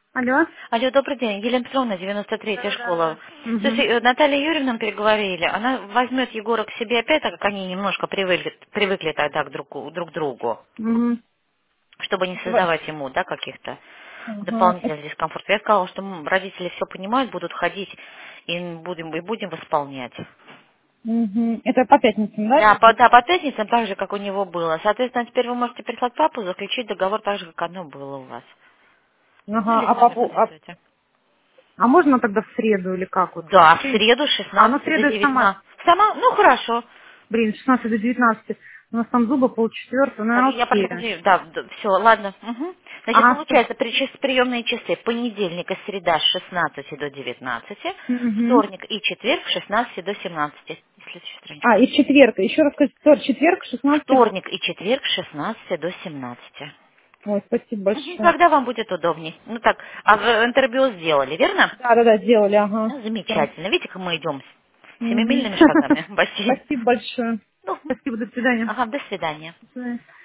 Алло. Алло, добрый день. Елена Петровна, 93-я школа. Угу. Слушай, Наталья Юрьевна переговорили. Она возьмет Егора к себе опять, так как они немножко привыкли тогда друг к другу, Угу. чтобы не Ага. создавать ему, да, каких-то дополнительных дискомфортов. Я сказала, что родители все понимают, будут ходить и будем восполнять. Угу. Это по пятницам, да, Да, это будет? по пятницам так же, как у него было. Соответственно, теперь вы можете прислать папу, заключить договор так же, как оно было у вас. Ну, Ага. или сами продиктуйте. А можно тогда в среду или как вот? Да, в среду с Ну 16 в до среду я сама. 19. Сама? Ну, хорошо. Блин, с 16 до 19. У нас там зубы полчетвертого, Так, наверное, я успею. подожди, да, все, ладно. Мгм. Значит, Ага. получается, приемные часы понедельник и среда с 16 до 19, Угу. вторник и четверг с 16 до 17. Следующую А, страничку. и четверг. Еще раз сказать, четверг, 16. Вторник и четверг с 16 до 17. Ой, спасибо Мгм. большое. Когда вам будет удобней? Ну так, а вы интервью сделали, верно? Да, сделали, ага. Ну, Все. замечательно. Видите, как мы идем Угу. семимильными шагами в бассейн. Спасибо большое. Ну, Спасибо, до свидания. ага, до свидания. До свидания.